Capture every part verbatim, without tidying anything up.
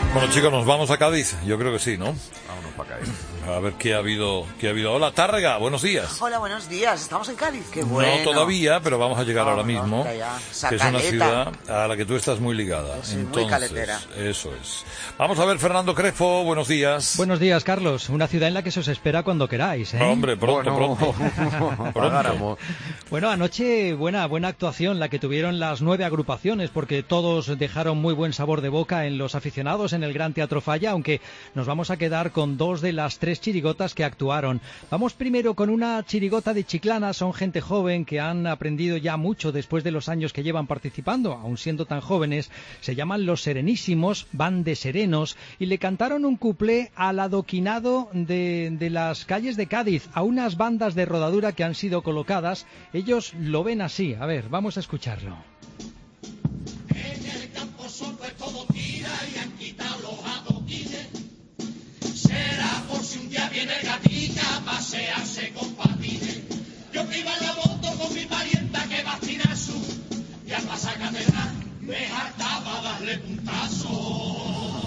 Bueno, chicos, nos vamos a Cádiz. Yo creo que sí, ¿no? Vámonos para Cádiz. A ver qué ha habido, qué ha habido. Hola, Tárrega, buenos días. Hola, buenos días. Estamos en Cádiz. Qué bueno. No todavía, pero vamos a llegar No, ahora no, mismo. ya, ya. Que es una ciudad a la que tú estás muy ligada. Sí, muy Entonces, caletera. eso es. Vamos a ver, Fernando Crespo, buenos días. Buenos días, Carlos. Una ciudad en la que se os espera cuando queráis, ¿eh? Hombre, pronto, Bueno, pronto. pagáramos. Bueno, anoche buena buena actuación la que tuvieron las nueve agrupaciones, porque todos dejaron muy buen sabor de boca en los aficionados en el Gran Teatro Falla, aunque nos vamos a quedar con dos de las tres chirigotas que actuaron. Vamos primero con una chirigota de Chiclana. Son gente joven que han aprendido ya mucho después de los años que llevan participando, aun siendo tan jóvenes. Se llaman Los Serenísimos, van de serenos, y le cantaron un cuplé al adoquinado de, de las calles de Cádiz, a unas bandas de rodadura que han sido colocadas. Ellos lo ven así. A ver, vamos a escucharlo. En el campo solo es todo tira y han quitado los adoquines. Será por si un día viene el gatica a pasearse con patines. Yo que iba en la moto con mi parienta que va a tirar su, y al pasar catedral me hartaba darle puntazo.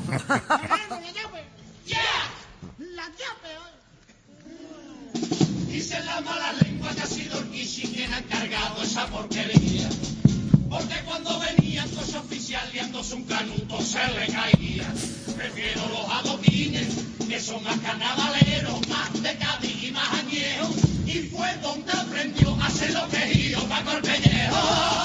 ¡Ya! ¡La llave! Dicen la mala lengua que ha sido el Kishi quien ha encargado esa porquería. Porque cuando venían los oficiales liándose un canuto se le caía. Prefiero los adoquines, que son más carnavaleros, más de Cádiz y más añejos. Y fue donde aprendió a hacer lo que hizo Paco el Pellejo.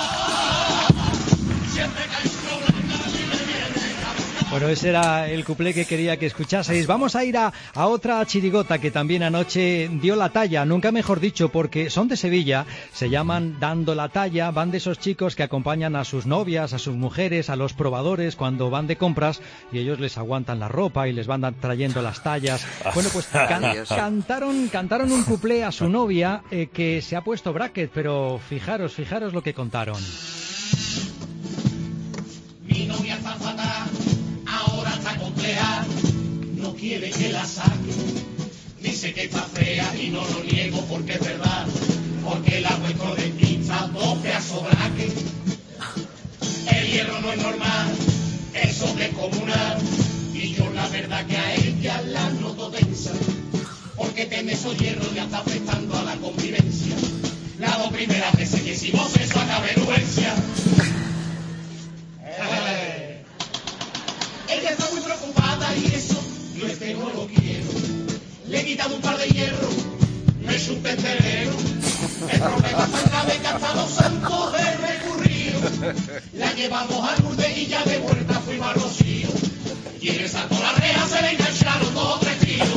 Siempre que hay un problema, a mí me viene. Bueno, ese era el cuplé que quería que escuchaseis. Vamos a ir a, a otra chirigota que también anoche dio la talla, nunca mejor dicho, porque son de Sevilla, se llaman Dando la Talla, van de esos chicos que acompañan a sus novias, a sus mujeres, a los probadores cuando van de compras y ellos les aguantan la ropa y les van trayendo las tallas. Bueno, pues can, cantaron, cantaron un cuplé a su novia eh, que se ha puesto bracket, pero fijaros, fijaros lo que contaron. Mi novia está fatal, ahora está compleja, no quiere que la saque. Dice que está fea y no lo niego porque es verdad, porque la vuestro dentista doce a sobraque. El hierro no es normal, eso es descomunal, y yo la verdad que a ella la noto densa, porque teme esos hierros ya está afectando a la convivencia. Las dos primeras veces que hicimos eso acá vergüenza. Eh. Ella está muy preocupada y eso yo es que no lo quiero. Le he quitado un par de hierros, me he hecho un tenderero. El problema está en la beca hasta los santos he recurrido. La llevamos al burde y ya de vuelta fuimos al Rocío. Y en el salto la reja se le engancharon dos o tres tiros.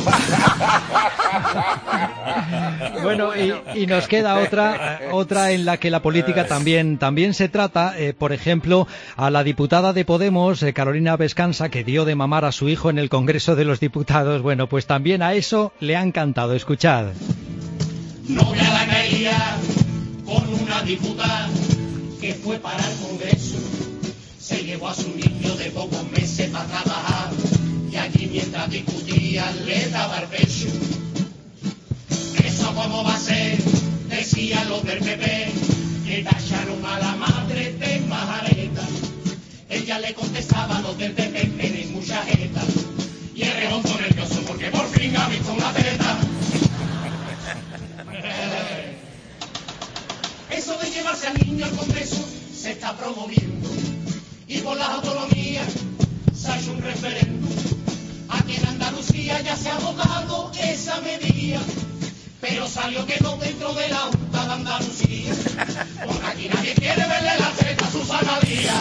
Bueno, y, y nos queda otra otra en la que la política también también se trata, eh, por ejemplo, a la diputada de Podemos, eh, Carolina Vescansa, que dio de mamar a su hijo en el Congreso de los Diputados. Bueno, pues también a eso le han cantado. Escuchad. Novia la caía con una diputada que fue para el Congreso. Se llevó a su niño de pocos meses para trabajar y allí mientras discutían le daba el pecho. ¿Eso cómo va a ser? Decían los del P P, que tacharon a la madre de majareta. Ella le contestaba a los del P P, tenéis mucha jeta. Y el rejonto nervioso porque por fin ha visto una teta. Eso de llevarse al niño al Congreso se está promoviendo. Y por las autonomías se ha hecho un referéndum. Aquí en Andalucía ya se ha votado esa medida, pero salió que no dentro de la Junta de Andalucía, porque aquí nadie quiere verle la teta a su sanadía.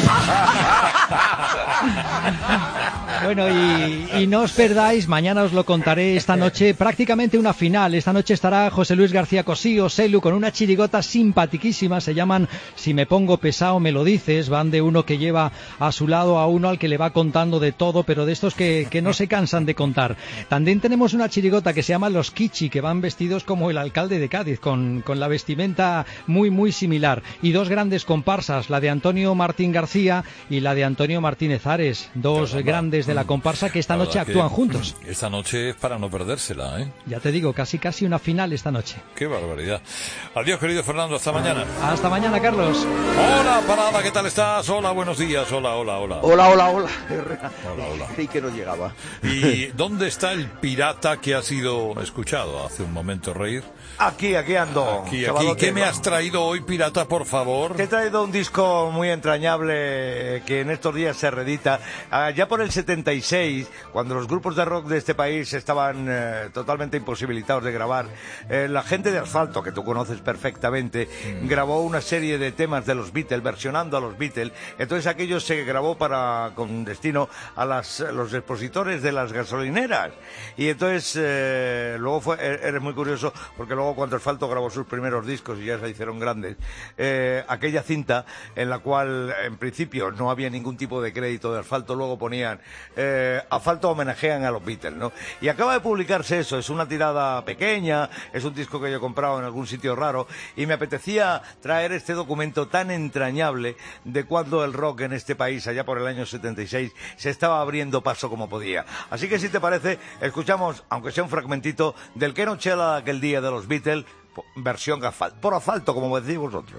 Bueno, y, y no os perdáis, mañana os lo contaré, esta noche prácticamente una final. Esta noche estará José Luis García Cosío, Selu, con una chirigota simpaticísima, se llaman Si me pongo pesado me lo dices. Van de uno que lleva a su lado a uno al que le va contando de todo, pero de estos que, que no se cansan de contar. También tenemos una chirigota que se llama Los Kichi, que van vestidos como el alcalde de Cádiz, con, con la vestimenta muy muy similar. Y dos grandes comparsas, la de Antonio Martín García y la de Antonio Martínez Ares, dos grandes de de la comparsa que esta La noche verdad actúan que juntos. Esta noche es para no perdérsela, ¿eh? Ya te digo, casi casi una final esta noche. Qué barbaridad. Adiós, querido Fernando, hasta mañana. Hasta mañana, Carlos. Hola, Parada, ¿qué tal estás? Hola, buenos días, hola, hola, hola. Hola, hola, hola. Hola, hola. Creí que no llegaba. ¿Y dónde está el pirata que ha sido escuchado hace un momento reír? Aquí, aquí ando. Aquí, aquí. Chavalote. ¿Qué me has traído hoy, pirata, por favor? Te he traído un disco muy entrañable que en estos días se reedita. Ah, ya por el setenta y seis, cuando los grupos de rock de este país estaban eh, totalmente imposibilitados de grabar, eh, la gente de Asfalto, que tú conoces perfectamente, mm. grabó una serie de temas de los Beatles, versionando a los Beatles. Entonces aquello se grabó para con destino a las, los expositores de las gasolineras. Y entonces eh, luego fue, eres muy curioso, porque luego cuando Asfalto grabó sus primeros discos y ya se hicieron grandes, eh, aquella cinta en la cual en principio no había ningún tipo de crédito de Asfalto, luego ponían eh, Asfalto homenajean a los Beatles, ¿no? Y acaba de publicarse eso, es una tirada pequeña, es un disco que yo he comprado en algún sitio raro y me apetecía traer este documento tan entrañable de cuando el rock en este país, allá por el año setenta y seis, se estaba abriendo paso como podía. Así que si te parece, escuchamos, aunque sea un fragmentito, del Que no chela aquel día de los Beatles, versión asfalto, por asfalto, como decís vosotros.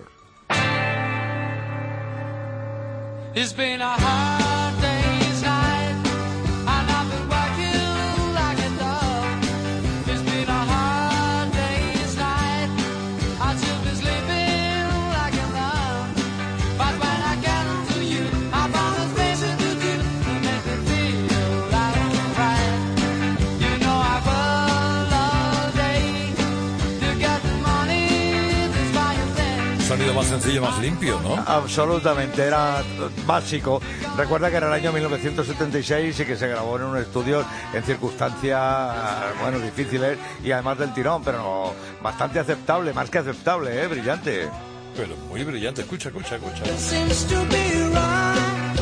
It's been a hard day's night, and I've been working like a dog. It's been a hard day's night, I should be sleeping like a dog. But when I get to you, I found a space to do to make me feel like I'm right. You know I've worked all day to get the money that's by your thing. Sonido más sencillo, más limpio, ¿no? Absolutamente, era básico. Recuerda que era el año mil novecientos setenta y seis y que se grabó en un estudio en circunstancias, bueno, difíciles y además del tirón, pero no, bastante aceptable, más que aceptable, ¿eh? Brillante. Pero muy brillante. Escucha, escucha, escucha. It seems to be right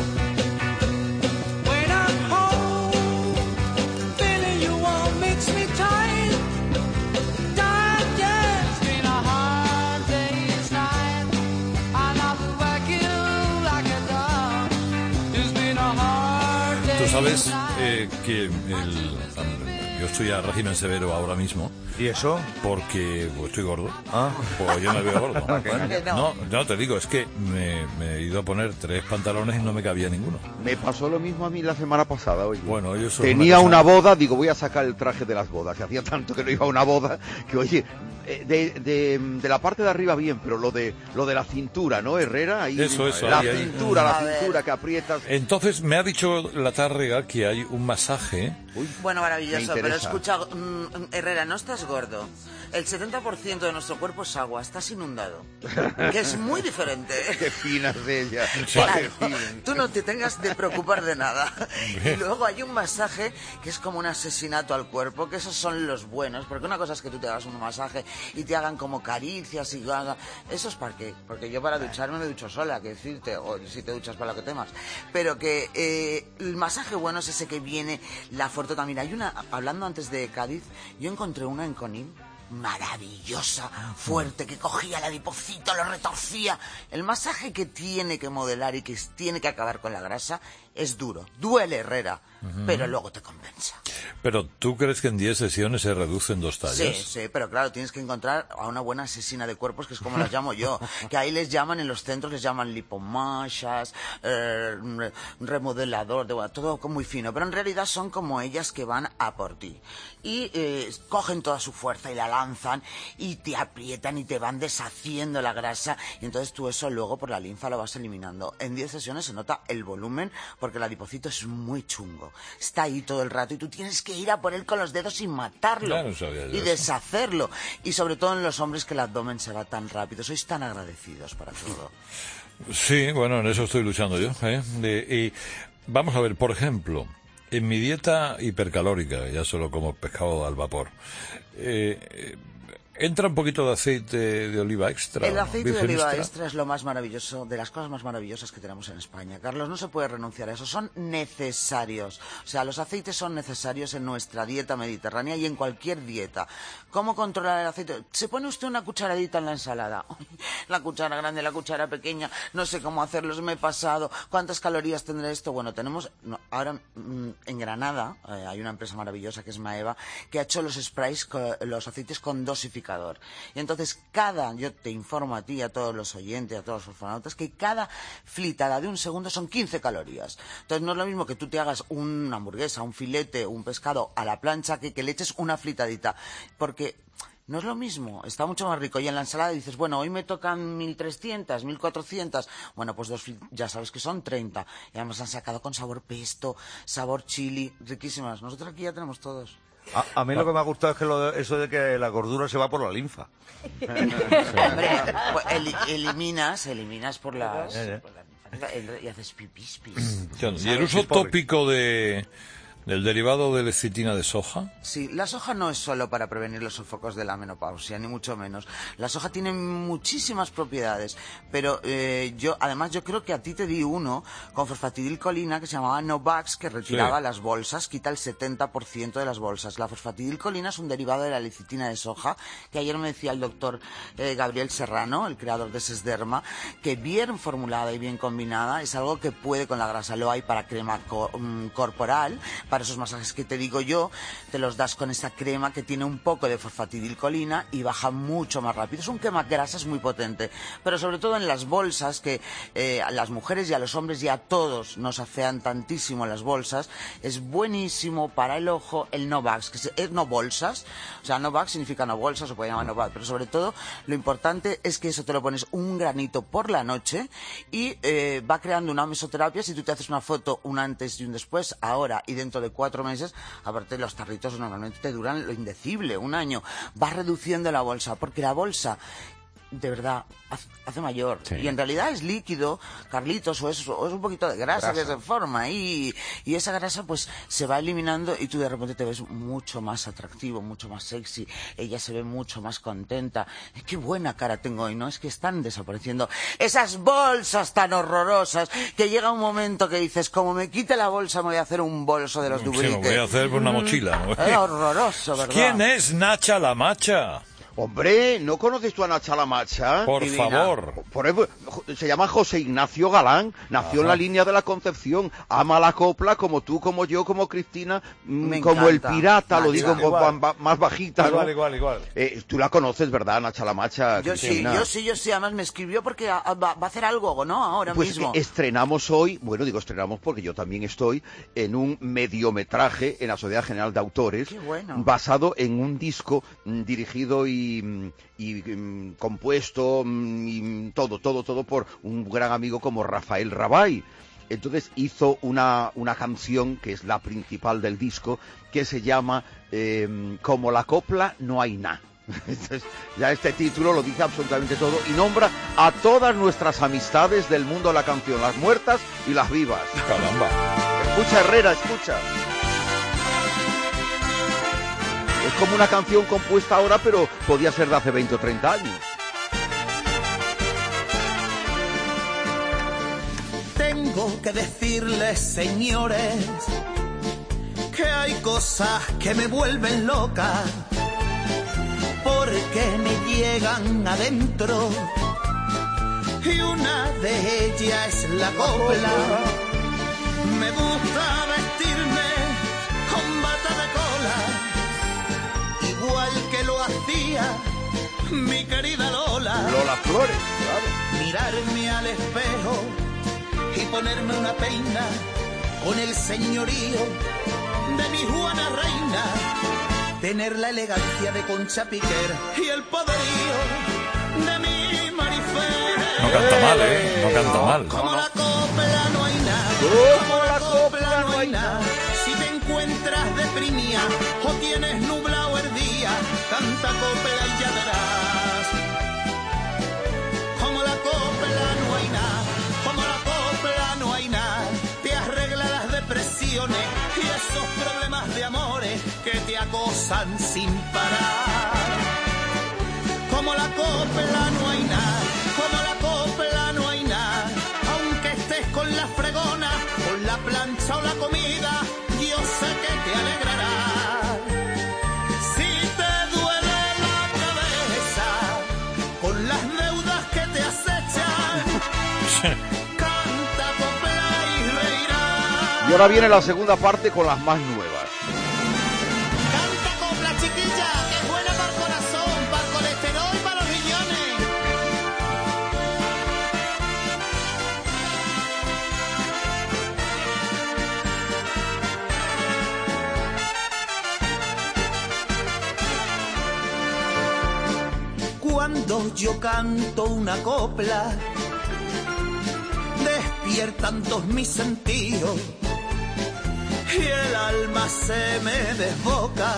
when I'm home. Feeling you won't mix me tight, tight, yeah. It's been a hard day's night, and I've been working like a dog. It's been a hard day's Tú sabes night. eh, que el, yo estoy a régimen severo ahora mismo. ¿Y eso? Porque pues, estoy gordo. Ah. Pues yo me veo gordo. ¿Por qué no? No, no, te digo, es que me, me he ido a poner tres pantalones y no me cabía ninguno. Me pasó lo mismo a mí la semana pasada, oye. Bueno, yo soy Tenía una, una persona- boda, digo, voy a sacar el traje de las bodas. Y hacía tanto que no iba a una boda que, oye, eh, de, de, de la parte de arriba bien, pero lo de lo de la cintura, ¿no, Herrera? Ahí, Eso, eso, La ahí, ahí. cintura, la A ver. cintura que aprietas. Entonces me ha dicho la Tárrega que hay un masaje. Uy, Bueno, me maravilloso, pero interesa. escucha, mm, Herrera, no estás gordo. El setenta por ciento de nuestro cuerpo es agua, estás inundado. Que es muy diferente. Qué fina es ella. Claro, Qué fina. tú no te tengas de preocupar de nada. Y luego hay un masaje que es como un asesinato al cuerpo, que esos son los buenos, porque una cosa es que tú te hagas un masaje y te hagan como caricias y haga... ¿Eso es para qué? Porque yo para ducharme me ducho sola, que decirte, o si te duchas para lo que temas. Pero que eh, el masaje bueno es ese que viene, la fortota. Mira, hay una, hablando antes de Cádiz, yo encontré una en Conil, maravillosa, fuerte, que cogía el adipocito, lo retorcía. El masaje que tiene que modelar y que tiene que acabar con la grasa es duro. Duele, Herrera, uh-huh. pero luego te compensa. Pero ¿tú crees que en diez sesiones se reducen dos tallas? Sí, sí, pero claro, tienes que encontrar a una buena asesina de cuerpos, que es como las llamo yo. Que ahí les llaman, en los centros les llaman lipomachas, eh, remodelador, de, todo muy fino. Pero en realidad son como ellas que van a por ti. Y eh, cogen toda su fuerza y la lanzan y te aprietan y te van deshaciendo la grasa. Y entonces tú eso luego por la linfa lo vas eliminando. En diez sesiones se nota el volumen, porque el adipocito es muy chungo. Está ahí todo el rato y tú tienes que ir a por él con los dedos y matarlo. Claro, sabía yo y eso. deshacerlo. Y sobre todo en los hombres, que el abdomen se va tan rápido. Sois tan agradecidos para todo. Sí, bueno, en eso estoy luchando yo. ¿eh? De- y vamos a ver, por ejemplo, en mi dieta hipercalórica, ya solo como pescado al vapor, eh, eh, Entra un poquito de aceite de oliva extra. El aceite de virgen oliva extra. extra es lo más maravilloso, de las cosas más maravillosas que tenemos en España. Carlos, no se puede renunciar a eso, son necesarios. O sea, los aceites son necesarios en nuestra dieta mediterránea y en cualquier dieta. ¿Cómo controlar el aceite? ¿Se pone usted una cucharadita en la ensalada? La cuchara grande, la cuchara pequeña, no sé cómo hacerlos, me he pasado. ¿Cuántas calorías tendrá esto? Bueno, tenemos, no, ahora mm, en Granada eh, hay una empresa maravillosa que es Maeva, que ha hecho los sprays, co- los aceites con dosificador. Y entonces cada, yo te informo a ti, a todos los oyentes, a todos los orfanautas, que cada flitada de un segundo son quince calorías. Entonces no es lo mismo que tú te hagas una hamburguesa, un filete, un pescado a la plancha que que le eches una flitadita. Porque no es lo mismo, está mucho más rico. Y en la ensalada dices, bueno, hoy me tocan mil trescientas, mil cuatrocientas. Bueno, pues dos, ya sabes que son treinta. Y además han sacado con sabor pesto, sabor chili, riquísimas. Nosotros aquí ya tenemos todos. A, a mí lo que me ha gustado es que lo de- eso de que la gordura se va por la linfa. Hombre, pues eli- eliminas, eliminas por las... Eh, eh. por la- y haces pipis, pis. Claro, y el uso tópico de del derivado de lecitina de soja. Sí, la soja no es solo para prevenir los sofocos de la menopausia, ni mucho menos. La soja tiene muchísimas propiedades, pero eh, yo, además yo creo que a ti te di uno con fosfatidilcolina que se llamaba Novax, que retiraba Sí. las bolsas, quita el setenta por ciento de las bolsas. La fosfatidilcolina es un derivado de la lecitina de soja, que ayer me decía el doctor eh, Gabriel Serrano, el creador de Sesderma, que bien formulada y bien combinada es algo que puede con la grasa. Lo hay para crema co- mm, corporal, para esos masajes que te digo yo, te los das con esa crema que tiene un poco de fosfatidilcolina y baja mucho más rápido. Es un quema grasas muy potente, pero sobre todo en las bolsas, que eh, a las mujeres y a los hombres y a todos nos afean tantísimo las bolsas, es buenísimo para el ojo el Novax, que es no bolsas, o sea, Novax significa no bolsas, o puede llamar Novax, pero sobre todo lo importante es que eso te lo pones un granito por la noche y eh, va creando una mesoterapia. Si tú te haces una foto, un antes y un después, ahora y dentro de cuatro meses, aparte los tarritos normalmente te duran lo indecible, un año, vas reduciendo la bolsa, porque la bolsa de verdad hace, hace mayor. Sí. Y en realidad es líquido, Carlitos, o es, o es un poquito de grasa, Grasa. que se forma ahí, y esa grasa pues se va eliminando y tú de repente te ves mucho más atractivo, mucho más sexy, ella se ve mucho más contenta. Qué buena cara tengo hoy, ¿no? Es que están desapareciendo esas bolsas tan horrorosas que llega un momento que dices, como me quite la bolsa me voy a hacer un bolso de los Sí, me Dubrique. voy a hacer una mochila, ¿no? Es horroroso, ¿verdad? ¿Quién es Nacha la Macha? Hombre, ¿no conoces tú a Nacha la Macha? Por Divina. favor. Por ejemplo, jo- se llama José Ignacio Galán, nació en la línea de la Concepción, ama la copla como tú, como yo, como Cristina, mm, Me como el encanta. pirata, lo Nacha. digo con Igual. ba- ba- más bajita, ¿no? Igual, igual, igual. Eh, tú la conoces, ¿verdad, Nacha la Macha? Yo sí, Cristina? yo sí, yo sí. Además me escribió porque a- a- va, va a hacer algo, ¿no? Ahora Pues mismo. eh, estrenamos hoy, bueno, digo estrenamos porque yo también estoy en un mediometraje en la Sociedad General de Autores, Qué bueno. basado en un disco mm, dirigido y, mm, y, mm, compuesto mm, y mm, todo, todo, todo por un gran amigo como Rafael Rabay. Entonces hizo una, una canción que es la principal del disco, que se llama eh, Como la copla no hay nada. Entonces, ya este título lo dice absolutamente todo y nombra a todas nuestras amistades del mundo de la canción, las muertas y las vivas. Caramba. Escucha, Herrera, escucha. Es como una canción compuesta ahora, pero podía ser de hace veinte o treinta años. Tengo que decirles, señores, que hay cosas que me vuelven loca, porque me llegan adentro, y una de ellas es la copla. Me gusta vestirme con bata de cola, igual que lo hacía mi querida Lola. Lola Flores, claro. Mirarme al espejo y ponerme una peina con el señorío de mi Juana Reina. Tener la elegancia de Concha Piquer y el poderío de mi Marifé. No canta mal, ¿eh? No canta mal. Como la copla no hay nada. Como la copla no hay nada. Si te encuentras deprimida o tienes nublado el día, canta copla y ya verás. Como la copla no hay nada. Como la copla no hay nada. Te arregla las depresiones y esos problemas de amores que te acosan sin parar. copla no hay nada, como la copla no hay nada. Aunque estés con la fregona, con la plancha o la comida, yo sé que te alegrará. Si te duele la cabeza con las deudas que te acechan, canta copla y reirás. Y ahora viene la segunda parte con las más nuevas. Canta copla, chiquilla, que es buena para el corazón, para el colesterol y para los riñones. Cuando yo canto una copla, despiertan todos mis sentidos y el alma se me desboca,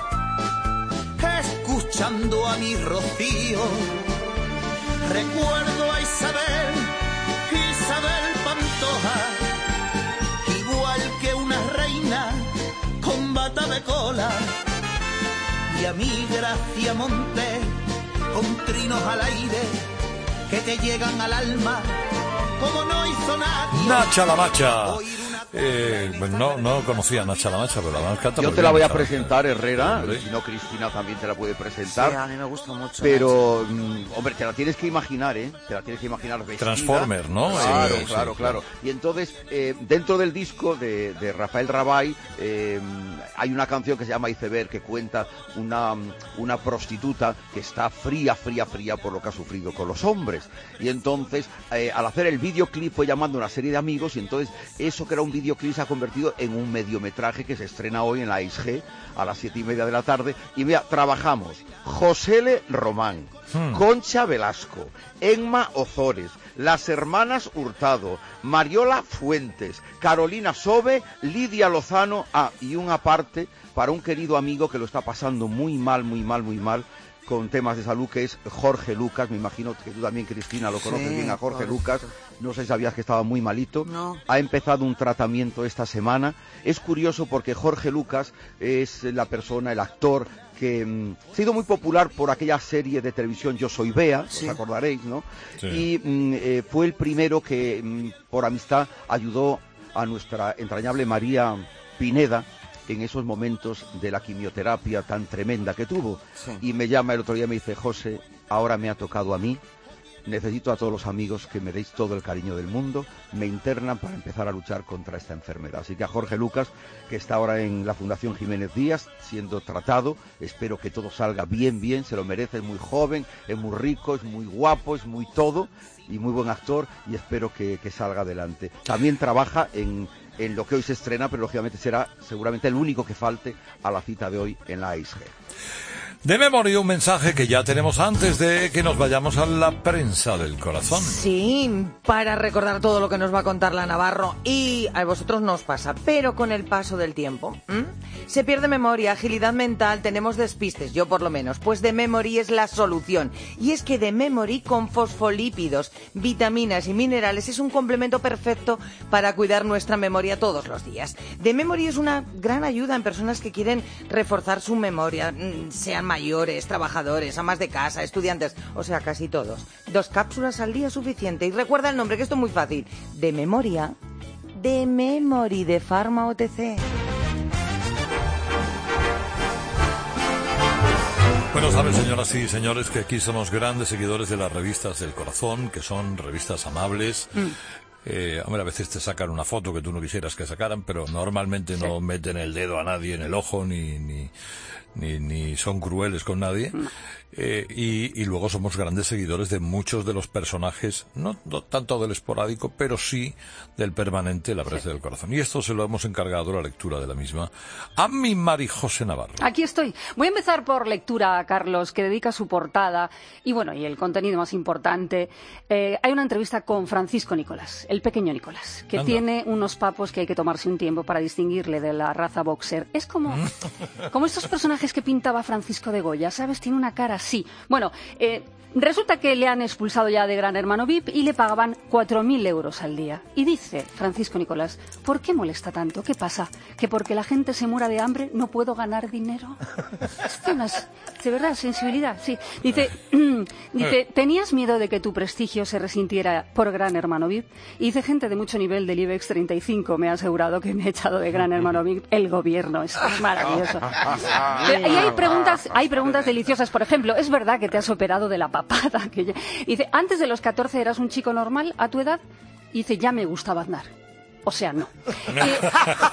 escuchando a mi Rocío. Recuerdo a Isabel, Isabel Pantoja, igual que una reina con bata de cola, y a mi Gracia Montes, con trinos al aire que te llegan al alma como no hizo nadie. Nacha la Macha. Eh, no, no conocía a Nacha la Macha, pero la canta Yo muy te la bien, voy a Nacha presentar, Macha. Herrera, Hombre. y si no, Cristina también te la puede Sí, presentar. a mí me gusta mucho. Pero, mm, hombre, te la tienes que imaginar, ¿eh? Te la tienes que imaginar vestida. Transformer, ¿no? Claro, Sí, sí, claro, sí. claro. Y entonces, eh, dentro del disco de, de Rafael Rabay, eh, hay una canción que se llama Iceberg, que cuenta una, una prostituta que está fría, fría, fría por lo que ha sufrido con los hombres. Y entonces, eh, al hacer el videoclip, fue llamando a una serie de amigos, y entonces, eso que era un videoclip se ha convertido en un mediometraje que se estrena hoy en la I S G a las siete y media de la tarde. Y mira, trabajamos Josele Román, Hmm. Concha Velasco, Emma Ozores, las hermanas Hurtado, Mariola Fuentes, Carolina Sobe, Lidia Lozano, ah, y un aparte para un querido amigo que lo está pasando muy mal, muy mal, muy mal con temas de salud, que es Jorge Lucas. Me imagino que tú también, Cristina, lo conoces Sí, bien a Jorge Jorge. Lucas. No sé si sabías que estaba muy malito. No. Ha empezado un tratamiento esta semana. Es curioso porque Jorge Lucas es la persona, el actor que mm, ha sido muy popular por aquella serie de televisión Yo Soy Bea, Sí. os acordaréis, ¿no? Sí. Y mm, eh, fue el primero que, mm, por amistad, ayudó a nuestra entrañable María Pineda en esos momentos de la quimioterapia tan tremenda que tuvo. Sí. Y me llama el otro día y me dice: José, ahora me ha tocado a mí, necesito a todos los amigos que me deis todo el cariño del mundo, me internan para empezar a luchar contra esta enfermedad. Así que a Jorge Lucas, que está ahora en la Fundación Jiménez Díaz, siendo tratado, espero que todo salga bien, bien, se lo merece, es muy joven, es muy rico, es muy guapo, es muy todo, y muy buen actor, y espero que, que salga adelante. También trabaja en... en lo que hoy se estrena, pero lógicamente será seguramente el único que falte a la cita de hoy en la I S G. De memoria, un mensaje que ya tenemos antes de que nos vayamos a la prensa del corazón. Sí, para recordar todo lo que nos va a contar la Navarro, y a vosotros nos pasa, pero con el paso del tiempo, ¿m? Se pierde memoria, agilidad mental, tenemos despistes, yo por lo menos, pues The Memory es la solución. Y es que The Memory con fosfolípidos, vitaminas y minerales es un complemento perfecto para cuidar nuestra memoria todos los días. The Memory es una gran ayuda en personas que quieren reforzar su memoria, mm, sean mayores, trabajadores, amas de casa, estudiantes, o sea, casi todos. Dos cápsulas al día es suficiente. Y recuerda el nombre, que esto es muy fácil. De memoria, de Memory, de Pharma O T C. Bueno, saben, señoras y señores, que aquí somos grandes seguidores de las revistas del corazón, que son revistas amables. Mm. Eh, hombre, a veces te sacan una foto que tú no quisieras que sacaran, pero normalmente Sí. no meten el dedo a nadie en el ojo, ni, ni, ni, ni son crueles con nadie. Eh, y, y luego somos grandes seguidores de muchos de los personajes, no, no tanto del esporádico, pero sí del permanente, la prensa del corazón. Y esto se lo hemos encargado, la lectura de la misma, a mi Mari José Navarro. Aquí estoy. Voy a empezar por lectura, Carlos, que dedica su portada y, bueno, y el contenido más importante. Eh, hay una entrevista con Francisco Nicolás, el pequeño Nicolás, que Anda. tiene unos papos que hay que tomarse un tiempo para distinguirle de la raza boxer. Es como, como estos personajes es que pintaba Francisco de Goya, ¿sabes? Tiene una cara así. Bueno, eh, resulta que le han expulsado ya de Gran Hermano V I P y le pagaban cuatro mil euros al día. Y dice Francisco Nicolás, ¿por qué molesta tanto? ¿Qué pasa? ¿Que porque la gente se muera de hambre no puedo ganar dinero? Esto no es, de verdad, sensibilidad, sí. Dice, dice, ¿tenías miedo de que tu prestigio se resintiera por Gran Hermano V I P? Y dice, gente de mucho nivel del IBEX treinta y cinco me ha asegurado que me ha echado de Gran Hermano V I P el gobierno. Es maravilloso. Pero, y hay preguntas, hay preguntas deliciosas. Por ejemplo, ¿es verdad que te has operado de la papada? Que ya... Dice, antes de los catorce eras un chico normal a tu edad. Y dice, ya me gustaba andar. O sea, no. Eh,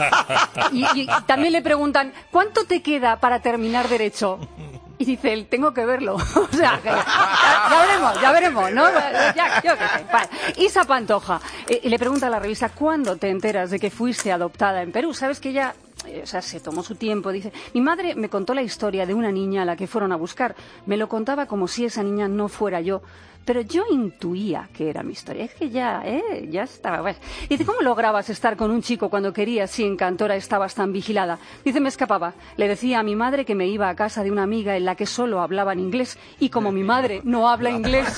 y, y también le preguntan, ¿cuánto te queda para terminar Derecho? Y dice él, tengo que verlo. O sea, que ya, ya veremos, ya veremos, ¿no? Ya, yo qué sé. Vale. Isa Pantoja, eh, y le pregunta a la revista, ¿cuándo te enteras de que fuiste adoptada en Perú? ¿Sabes que ella... O sea, se tomó su tiempo, dice, mi madre me contó la historia de una niña a la que fueron a buscar. Me lo contaba como si esa niña no fuera yo. Pero yo intuía que era mi historia. Es que ya, ¿eh? Ya estaba. Bueno. Dice, ¿cómo lograbas estar con un chico cuando querías si en Cantora estabas tan vigilada? Dice, me escapaba. Le decía a mi madre que me iba a casa de una amiga en la que solo hablaban inglés. Y como mi madre no habla inglés...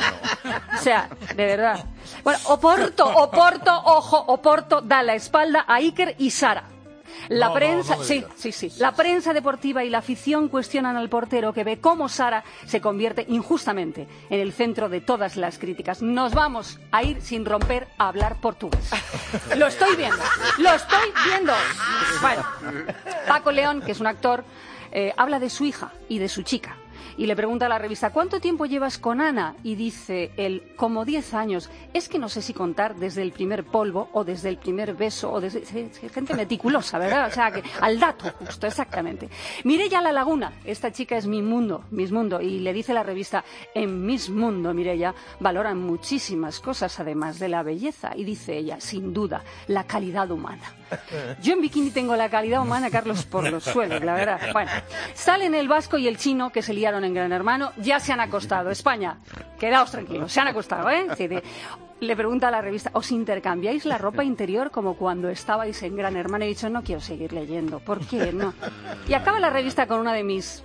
O sea, de verdad. Bueno, Oporto, Oporto, ojo, Oporto da la espalda a Iker y Sara. La no, prensa, no, no sí, sí, sí. La prensa deportiva y la afición cuestionan al portero que ve cómo Sara se convierte injustamente en el centro de todas las críticas. Nos vamos a ir sin romper a hablar portugués. Lo estoy viendo, lo estoy viendo. Bueno, Paco León, que es un actor, eh, habla de su hija y de su chica. Y le pregunta a la revista, ¿cuánto tiempo llevas con Ana? Y dice él, como diez años. Es que no sé si contar desde el primer polvo o desde el primer beso o desde... Gente meticulosa, ¿verdad? O sea, que al dato, justo, exactamente. Mireia La Laguna, esta chica es mi mundo, mis mundo. Y le dice la revista, en mis mundo, Mireia, valoran muchísimas cosas además de la belleza. Y dice ella, sin duda, la calidad humana. Yo en bikini tengo la calidad humana, Carlos, por los suelos, la verdad. Bueno, salen el vasco y el chino que se liaron en Gran Hermano, ya se han acostado. España, quedaos tranquilos, se han acostado, ¿eh? Sí, de... Le pregunta a la revista, ¿os intercambiáis la ropa interior como cuando estabais en Gran Hermano? Y he dicho, no quiero seguir leyendo, ¿por qué no? Y acaba la revista con una de mis...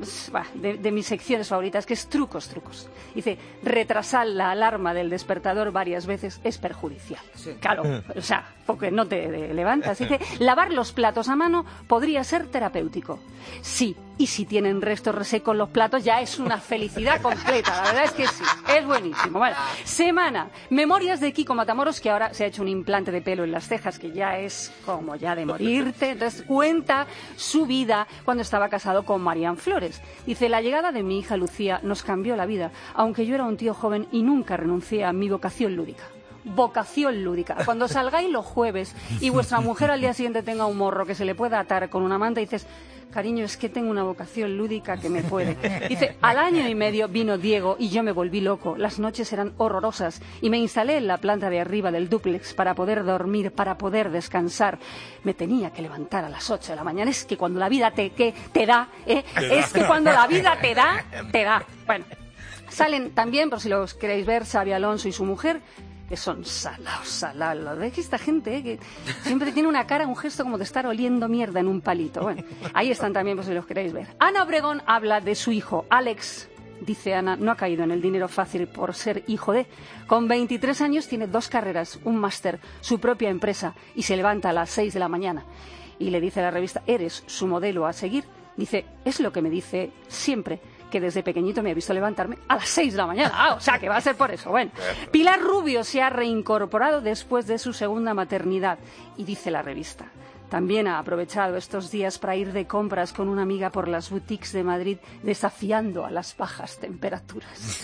De, de mis secciones favoritas, que es trucos, trucos. Dice, retrasar la alarma del despertador varias veces es perjudicial. Sí. Claro, o sea, porque no te, te levantas. Dice, lavar los platos a mano podría ser terapéutico. Sí, y si tienen restos resecos los platos ya es una felicidad completa. La verdad es que sí, es buenísimo. Vale. Semana, memorias de Kiko Matamoros, que ahora se ha hecho un implante de pelo en las cejas, que ya es como ya de morirte. Entonces cuenta su vida cuando estaba casado con Marian Flores. Dice, la llegada de mi hija Lucía nos cambió la vida, aunque yo era un tío joven y nunca renuncié a mi vocación lúdica. Vocación lúdica. Cuando salgáis los jueves y vuestra mujer al día siguiente tenga un morro que se le pueda atar con una manta y dices, cariño, es que tengo una vocación lúdica que me puede. Dice, al año y medio vino Diego y yo me volví loco. Las noches eran horrorosas y me instalé en la planta de arriba del dúplex para poder dormir, para poder descansar. Me tenía que levantar a las ocho de la mañana. Es que cuando la vida te, que, te da, ¿eh? Es que cuando la vida te da, te da. Bueno, salen también, por si los queréis ver, Xabi Alonso y su mujer, que son salados, salados. ¿Ves que esta gente eh, que siempre tiene una cara, un gesto como de estar oliendo mierda en un palito? Bueno, ahí están también, por si los queréis ver. Ana Obregón habla de su hijo, Alex. Dice Ana, no ha caído en el dinero fácil por ser hijo de... Con veintitrés años tiene dos carreras, un máster, su propia empresa y se levanta a las seis de la mañana. Y le dice a la revista, ¿eres su modelo a seguir? Dice, es lo que me dice siempre, que desde pequeñito me ha visto levantarme a las seis de la mañana. Ah, o sea, que va a ser por eso. Bueno, Pilar Rubio se ha reincorporado después de su segunda maternidad. Y dice la revista, también ha aprovechado estos días para ir de compras con una amiga por las boutiques de Madrid, desafiando a las bajas temperaturas.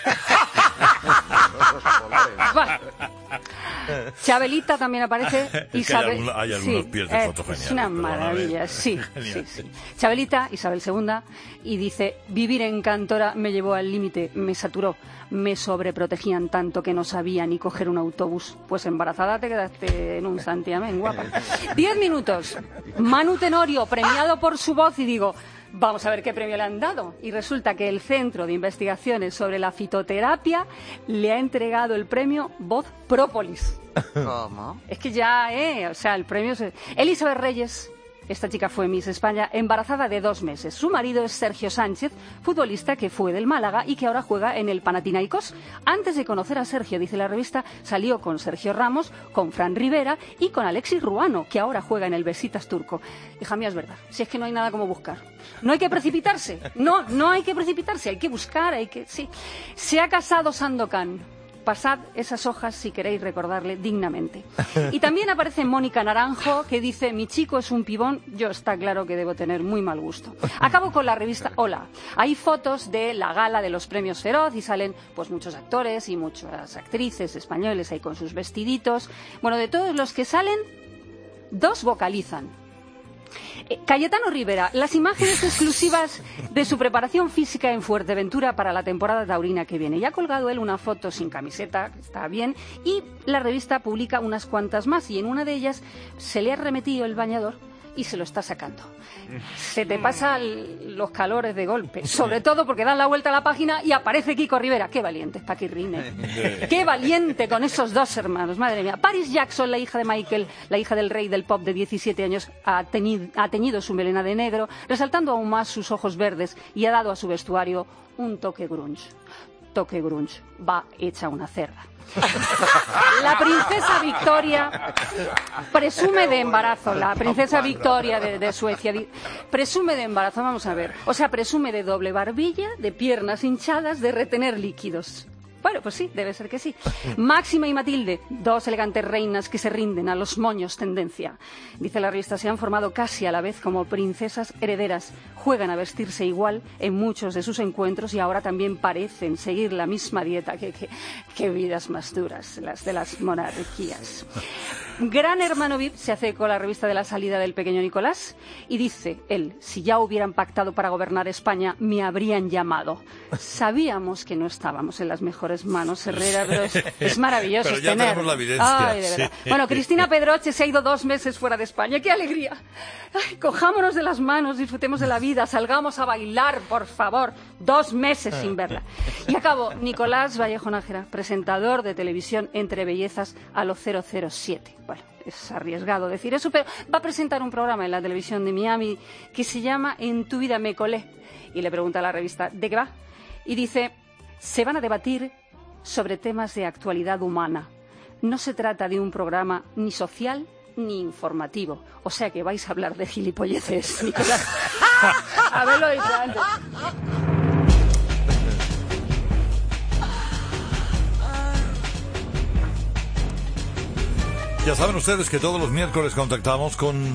Chabelita también aparece. Es Isabel... que hay, algún, hay algunos sí, pies de foto eh, geniales. es una maravilla, sí, sí, sí. Chabelita, Isabel segunda, y dice, vivir en Cantora me llevó al límite, me saturó, me sobreprotegían tanto que no sabía ni coger un autobús. Pues embarazada te quedaste en un santiamén, guapa. Diez minutos. Manu Tenorio, premiado por su voz, y digo, vamos a ver qué premio le han dado. Y resulta que el Centro de Investigaciones sobre la Fitoterapia le ha entregado el premio Voz Própolis. ¿Cómo? Es que ya, eh, o sea, el premio... Se... Elizabeth Reyes Esta chica fue Miss España embarazada de dos meses. Su marido es Sergio Sánchez, futbolista que fue del Málaga y que ahora juega en el Panathinaikos. Antes de conocer a Sergio, dice la revista, salió con Sergio Ramos, con Fran Rivera y con Alexis Ruano, que ahora juega en el Besiktas turco. Hija mía, es verdad, si es que no hay nada como buscar. No hay que precipitarse, no, no hay que precipitarse, hay que buscar, hay que... sí. Se ha casado Sandokan. Pasad esas hojas si queréis recordarle dignamente. Y también aparece Mónica Naranjo, que dice: mi chico es un pibón, yo está claro que debo tener muy mal gusto. Acabo con la revista Hola. Hay fotos de la gala de los premios Feroz y salen pues muchos actores y muchas actrices españoles ahí con sus vestiditos. Bueno, de todos los que salen, dos vocalizan. Eh, Cayetano Rivera, las imágenes exclusivas de su preparación física en Fuerteventura para la temporada taurina que viene. Ya ha colgado él una foto sin camiseta, que está bien, y la revista publica unas cuantas más, y en una de ellas se le ha remetido el bañador y se lo está sacando. Se te pasan los calores de golpe, sobre todo porque dan la vuelta a la página y aparece Kiko Rivera. Qué valiente es Paquirrine. Qué valiente con esos dos hermanos, madre mía. Paris Jackson, la hija de Michael, la hija del rey del pop de diecisiete años, ha teñido, ha teñido su melena de negro, resaltando aún más sus ojos verdes, y ha dado a su vestuario un toque grunge. Toque grunge. Va hecha una cerda. La princesa Victoria presume de embarazo. La princesa Victoria de, de Suecia presume de embarazo. Vamos a ver. O sea, presume de doble barbilla, de piernas hinchadas, de retener líquidos. Bueno, pues sí, debe ser que sí. Máxima y Matilde, dos elegantes reinas que se rinden a los moños tendencia. Dice la revista, se han formado casi a la vez como princesas herederas. Juegan a vestirse igual en muchos de sus encuentros y ahora también parecen seguir la misma dieta. Qué, qué, qué vidas más duras, las de las monarquías. Gran Hermano V I P se hace con la revista de la salida del pequeño Nicolás y dice él: si ya hubieran pactado para gobernar España, me habrían llamado. Sabíamos que no estábamos en las mejores manos, Herrera, pero es, es maravilloso. Pero ya tener... tenemos la evidencia. Ay, de verdad. Sí. Bueno, Cristina Pedroche se ha ido dos meses fuera de España. ¡Qué alegría! Ay, cojámonos de las manos, disfrutemos de la vida, salgamos a bailar, por favor. Dos meses sin verla. Y acabo, Nicolás Vallejo Nájera, presentador de televisión Entre Bellezas a los cero cero siete. Bueno, es arriesgado decir eso, pero va a presentar un programa en la televisión de Miami que se llama En tu vida me colé. Y le pregunta a la revista, ¿de qué va? Y dice, se van a debatir sobre temas de actualidad humana. No se trata de un programa ni social ni informativo. O sea que vais a hablar de gilipolleces, Nicolás. Haberlo dicho antes. Ya saben ustedes que todos los miércoles contactamos con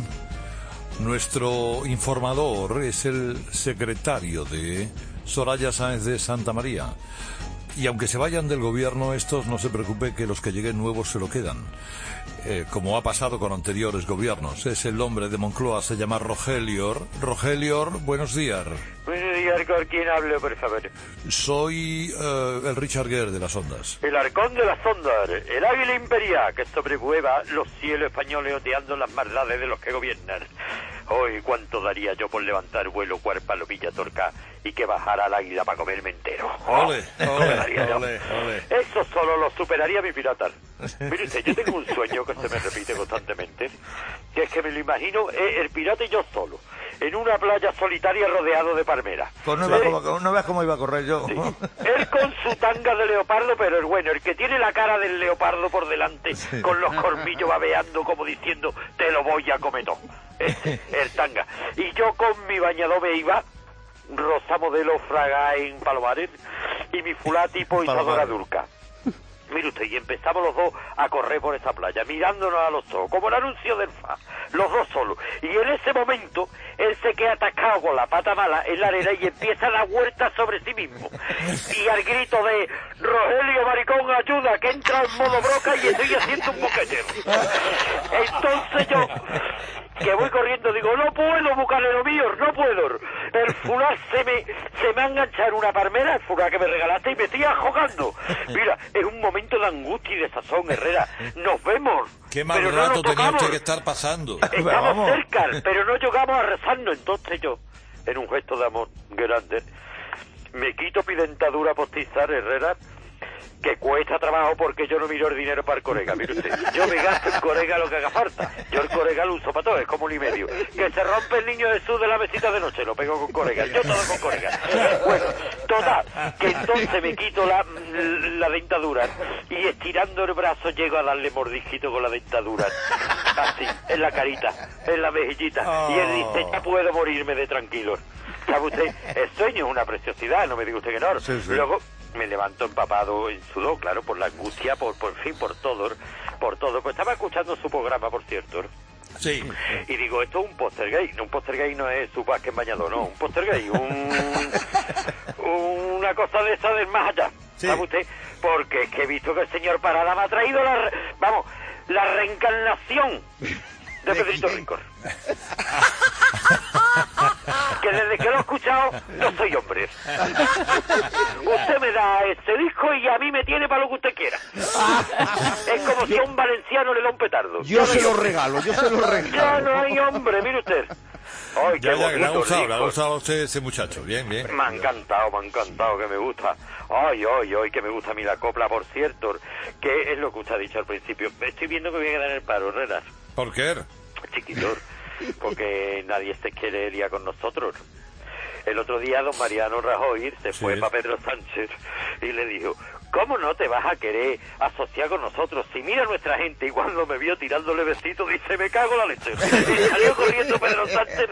nuestro informador, es el secretario de Soraya Sáenz de Santa María. Y aunque se vayan del gobierno estos, no se preocupe que los que lleguen nuevos se lo quedan. Eh, como ha pasado con anteriores gobiernos. Es el hombre de Moncloa, se llama Rogelior. Rogelior, buenos días. Buenos días, ¿con quién hablo, por favor? Soy uh, el Richard Gere de las ondas. El arcón de las ondas, el águila imperial que sobrevuela los cielos españoles oteando las maldades de los que gobiernan. Hoy, ¿cuánto daría yo por levantar vuelo cual palomilla torca y que bajara el águila para comerme entero? Ole, ole, ole, ole, ole. Eso solo lo superaría mi pirata. Mire usted, yo tengo un sueño que se me repite constantemente, que es que me lo imagino eh, el pirata y yo solo, en una playa solitaria rodeado de palmeras. Pues no, ¿Eh? iba como, no veas cómo iba a correr yo. Sí. Él con su tanga de leopardo, pero el bueno, el que tiene la cara del leopardo por delante, sí, con los colmillos babeando como diciendo, te lo voy a comer todo. Ese, el tanga. Y yo con mi bañador me iba, rosa modelo Fraga en Palomares, y mi fulá tipo Isadora Durca. Mire usted, y empezamos los dos a correr por esa playa, mirándonos a los ojos, como el anuncio del F A, los dos solos. Y en ese momento, él se queda atascado con la pata mala en la arena y empieza la huerta sobre sí mismo. Y al grito de, Rogelio, maricón, ayuda, que entra en modo broca y estoy haciendo un boquete. Entonces yo, que voy corriendo, digo, no puedo, bucanero mío, no puedo. El fulá se me, se me ha enganchado en una palmera, el fulá que me regalaste, y me estoy ahogando. Mira, es un momento de angustia y de sazón, Herrera. Nos vemos. Qué mal pero rato no tenía usted tocamos. que estar pasando. Estamos cerca, pero no llegamos a rezarnos. Entonces yo, en un gesto de amor grande, me quito mi dentadura postiza, Herrera, que cuesta trabajo porque yo no miro el dinero para el corega, mire usted. Yo me gasto en corega lo que haga falta. Yo el corega lo uso para todo, es como un y medio. Que se rompe el niño Jesús de la mesita de noche, lo pego con corega. Yo todo con corega. Bueno, total, que entonces me quito la, la dentadura y estirando el brazo llego a darle mordisquito con la dentadura. Así, en la carita, en la mejillita. Oh. Y él dice, ya puedo morirme de tranquilo. ¿Sabe usted? El sueño es una preciosidad, no me diga usted que no. Sí, sí. Luego me levanto empapado en sudor, claro, por la angustia, por por fin, por todo, por todo. Pues estaba escuchando su programa, por cierto. Sí. Y digo, esto es un póster gay. Un póster gay no es su Vázquez bañador, no. Un póster gay, un, una cosa de esa del más allá. Sí. ¿Sabe usted? Porque es que he visto que el señor Parada me ha traído la, vamos, la reencarnación de Pedrito Rincón. Que desde que lo he escuchado no soy hombre. Usted me da este disco y a mí me tiene para lo que usted quiera. Es como si a un valenciano le da un petardo. Yo ya se no lo regalo, yo se lo regalo. Ya no hay hombre, mire usted. Ay, qué ya, ya, le ha gustado, disco. le ha gustado a usted ese muchacho. Bien, bien. Me ha encantado, me ha encantado, que me gusta. Ay, ay, ay, que me gusta a mí la copla, por cierto. Que es lo que usted ha dicho al principio. Estoy viendo que voy a quedar en el paro, Herreras. ¿Por qué? Chiquitor, porque nadie se quiere ir con nosotros. El otro día don Mariano Rajoy se fue sí. para Pedro Sánchez y le dijo, ¿cómo no te vas a querer asociar con nosotros? Si mira nuestra gente, y cuando me vio tirándole besitos, dice, me cago la leche. Y salió corriendo Pedro Sánchez.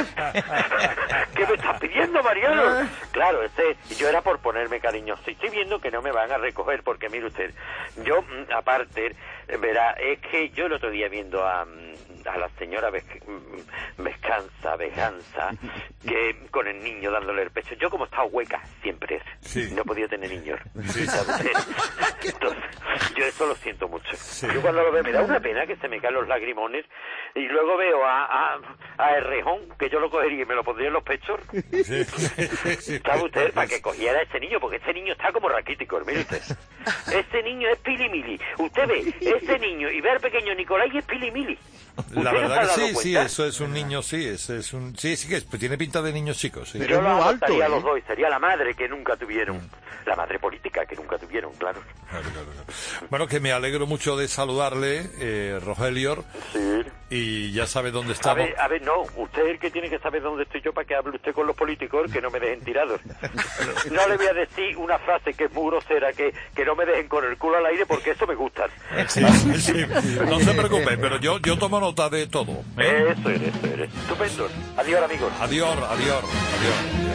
¿Qué me estás pidiendo, Mariano? Claro, este, yo era por ponerme cariñoso. Y estoy viendo que no me van a recoger, porque mire usted, yo, aparte, verá, es que yo el otro día viendo a... a la señora Vescanza, Vejanza, que con el niño dándole el pecho. Yo como he estado hueca, siempre es. Sí. No he podido tener niños. Sí. Entonces, yo eso lo siento mucho. Sí. Yo cuando lo veo me da una pena que se me caen los lagrimones y luego veo a, a, a Errejón, que yo lo cogería y me lo pondría en los pechos. Sí. ¿Sabe usted? Para que cogiera a ese niño, porque ese niño está como raquítico, mire usted. Ese niño es pilimili. Usted ve ese niño y ve al pequeño Nicolás y es pilimili. La verdad que sí, cuenta? sí, eso es un niño, sí, es, es un, sí, sí que es, tiene pinta de niños chicos. Sí. Pero yo lo adoptaría a los dos, sería la madre que nunca tuvieron, mm. la madre política que nunca tuvieron, claro. Claro, claro, claro. Bueno, que me alegro mucho de saludarle, eh, Rogelio. Sí. Y ya sabe dónde estamos. A ver, a ver, no, usted es el que tiene que saber dónde estoy yo para que hable usted con los políticos, que no me dejen tirados. No le voy a decir una frase que es muy grosera, que, que no me dejen con el culo al aire, porque eso me gusta. Sí, sí, no se preocupe, pero yo, yo tomo nota de todo. ¿eh? Eso eres, eso eres. Estupendo. Adiós, amigos. Adiós, adiós, adiós.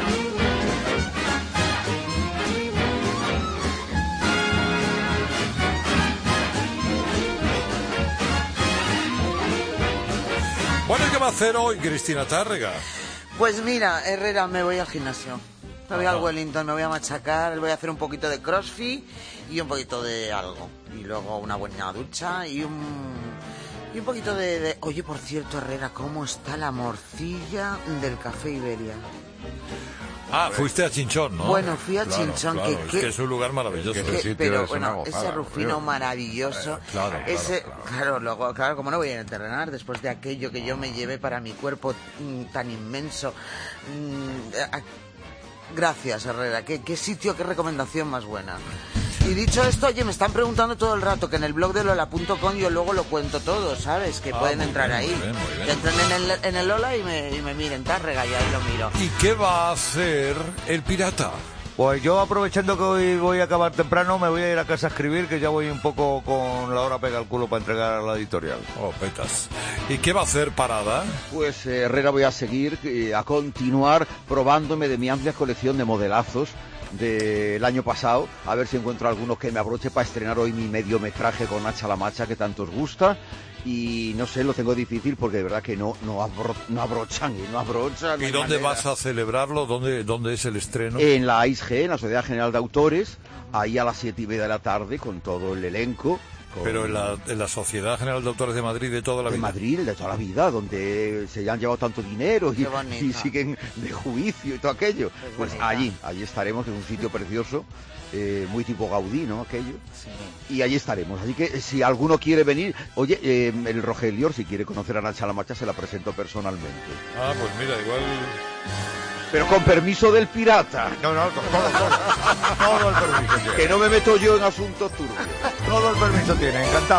Bueno, ¿qué va a hacer hoy Cristina Tárrega? Pues mira, Herrera, me voy al gimnasio. Me voy Ajá. al Wellington, me voy a machacar, voy a hacer un poquito de crossfit y un poquito de algo. Y luego una buena ducha y un... y un poquito de, de... Oye, por cierto, Herrera, ¿cómo está la morcilla del Café Iberia? Ah, fuiste a Chinchón, ¿no? Bueno, fui a claro, Chinchón, claro, que, es que, que es un lugar maravilloso. Que, que, pero bueno, ese Rufino maravilloso, eh, claro, ese, claro, claro. claro, luego, claro, como no voy a entrenar después de aquello que yo me llevé para mi cuerpo mm, tan inmenso. Mm, a, gracias, Herrera, ¿Qué, qué sitio, qué recomendación más buena. Y dicho esto, oye, me están preguntando todo el rato que en el blog de Lola punto com yo luego lo cuento todo, ¿sabes? Que ah, pueden entrar bien, ahí. Muy bien, muy bien. Que entren en el, en el Lola y me, y me miren, Tárrega, y ahí lo miro. ¿Y qué va a hacer el pirata? Pues yo, aprovechando que hoy voy a acabar temprano, me voy a ir a casa a escribir, que ya voy un poco con la hora pega al culo para entregar a la editorial. Oh, petas. ¿Y qué va a hacer Parada? Pues eh, Herrera, voy a seguir, eh, a continuar probándome de mi amplia colección de modelazos del año pasado, a ver si encuentro algunos que me abroche para estrenar hoy mi mediometraje con Nacha la Macha, que tanto os gusta. Y no sé, lo tengo difícil porque de verdad que no no, abro, no abrochan y no abrochan. ¿Y dónde manera. vas a celebrarlo? ¿Dónde, ¿Dónde es el estreno? En la A I S G, en la Sociedad General de Autores, ahí a las siete y media de la tarde, con todo el elenco. Con... Pero en la, en la Sociedad General de Autores de Madrid de toda la de vida. De Madrid, de toda la vida, donde se han llevado tanto dinero y, y siguen de juicio y todo aquello. Qué pues bonita. allí, allí estaremos, en un sitio precioso. Eh, muy tipo Gaudí, ¿no? Aquello. Sí. Y allí estaremos. Así que si alguno quiere venir, oye, eh, el Rogelio, si quiere conocer a Nacha la Macha, se la presento personalmente. Ah, pues mira, igual Pero con permiso del pirata. No, no, todo, todo, todo el permiso tiene. Que no me meto yo en asuntos turbios. Todo el permiso tiene, encantado.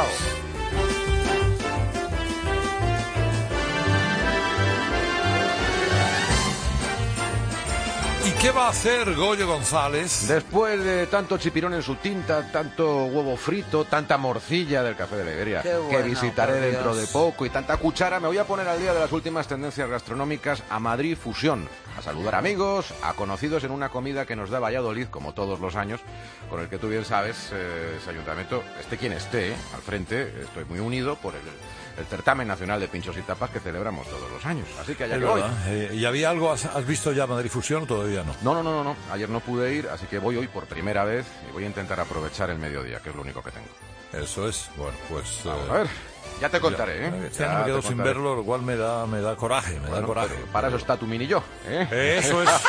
¿Y qué va a hacer Goyo González? Después de tanto chipirón en su tinta, tanto huevo frito, tanta morcilla del Café de la Iberia, Qué bueno, que visitaré por Dios. dentro de poco, y tanta cuchara, me voy a poner al día de las últimas tendencias gastronómicas a Madrid Fusión, a saludar amigos, a conocidos en una comida que nos da Valladolid, como todos los años, con el que tú bien sabes, eh, ese ayuntamiento, esté quien esté, eh, al frente, estoy muy unido por el... el certamen nacional de pinchos y tapas que celebramos todos los años. Así que allá Es que voy. verdad. Eh, ¿Y había algo? ¿Has, has visto ya Madrid Fusión o todavía no? No, no, no, no, no. Ayer no pude ir, así que voy hoy por primera vez y voy a intentar aprovechar el mediodía, que es lo único que tengo. Eso es. Bueno, pues... Vamos eh, a ver. Ya te contaré, ya. ¿eh? Este Ya año me te quedo sin contaré. verlo, lo cual me da, me da coraje, me Bueno, da coraje. pero para eso está tu mini yo, ¿eh? Eso es.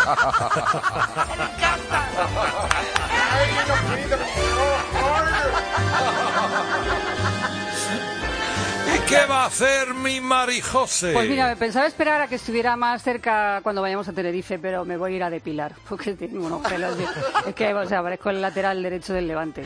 ¿Y qué va a hacer mi Marijose? Pues mira, me pensaba esperar a que estuviera más cerca cuando vayamos a Tenerife, pero me voy a ir a depilar, porque tengo unos pelos. De... Es que, o sea, parezco el lateral derecho del Levante.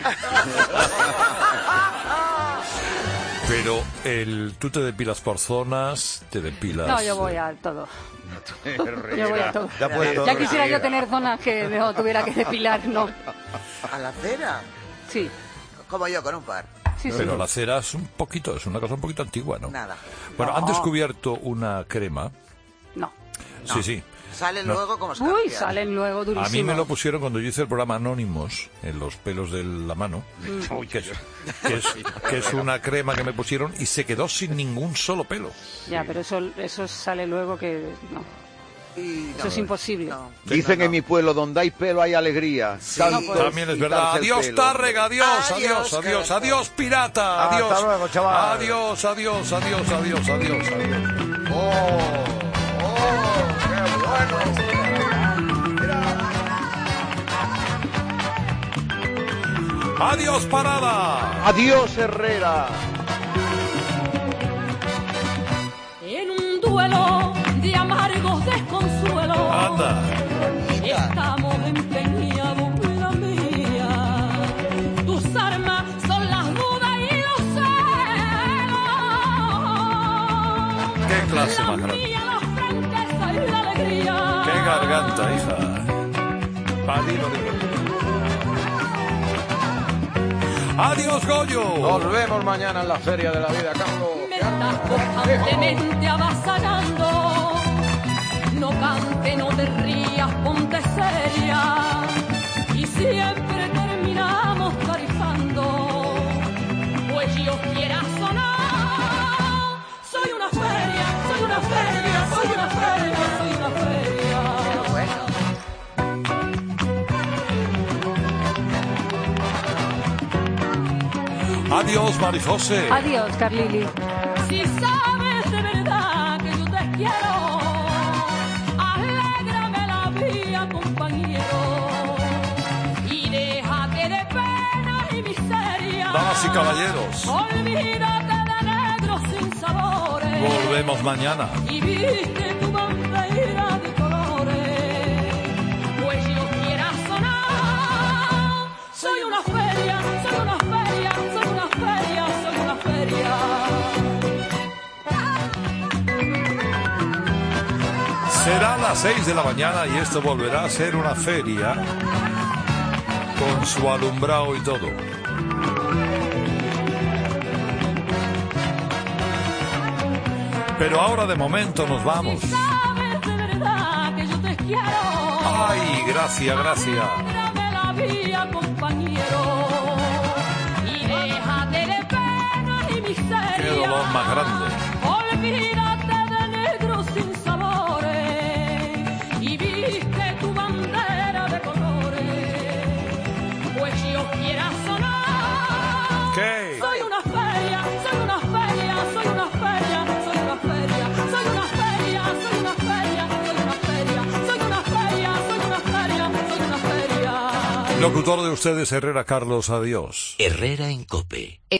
Pero el, tú te depilas por zonas, te depilas... No, yo voy a todo. Yo voy a todo. Ya puesto, Ya quisiera yo Herrera. tener zonas que no tuviera que depilar, no. ¿A la cera? Sí, Como yo, con un par. sí, sí. Pero la cera es un poquito, es una cosa un poquito antigua, ¿no? Nada. Bueno, han No. descubierto una crema. No. Sí, sí. Sale No. luego como Uy, escarpia. salen luego durísimos. A mí me lo pusieron cuando yo hice el programa Anónimos, en los pelos de la mano, Mm. que, es, que, es, que es una crema que me pusieron y se quedó sin ningún solo pelo. Ya, pero eso, eso sale luego que... No, Y eso no, es imposible. no. Dicen No, no. en mi pueblo, donde hay pelo hay alegría. Sí. Tanto No, pues, También es verdad. quitarse el Adiós, pelo. Tárrega, adiós, Adiós, adiós, adiós, Carlos. adiós, pirata, Hasta adiós. luego, chaval. Adiós, adiós, adiós, adiós, adiós, adiós. Adiós, parada. Adiós, Herrera. En un duelo de amargos desconsuelos Anda. estamos empeñados la mía. Tus armas son las dudas y los celos. Qué clase La más grande. mía, la franqueza y la alegría. Qué garganta, hija. Padino de- Adiós, Goyo. Nos vemos mañana en la Feria de la Vida, Carlos. Me estás constantemente avasallando. No cante, no te rías, ponte seria. Y siempre terminamos tarifando. Pues yo quiera sonar. Soy una feria, soy una feria, soy una feria, soy una feria. Adiós, Marijose. Adiós, Carlili. Si sabes de verdad que yo te quiero, alégrame la vida, compañero, y déjate de pena y miseria. Damas y caballeros, Olvídate de negros sin sabores. volvemos mañana. Y viste tu bandera de colores. Pues yo quiera sonar. Soy una feria, soy una feria, soy una feria, soy una feria. Será las seis de la mañana y esto volverá a ser una feria con su alumbrado y todo. Pero ahora de momento nos vamos. Sabes de verdad que yo te quiero. Ay, gracias, gracias. Alégrame la vida, compañero. Y déjate de pena y miseria. Qué dolor más grande. Olvídate de negros sin sabores. Y viste tu bandera de colores. Pues yo quiera sonar. ¿Qué? Soy una feria, soy una feria, soy una feria, soy una feria, soy una feria, soy una feria, soy una feria, soy una feria, soy una feria, soy una feria. Locutor de ustedes, Herrera Carlos, adiós. Herrera en COPE.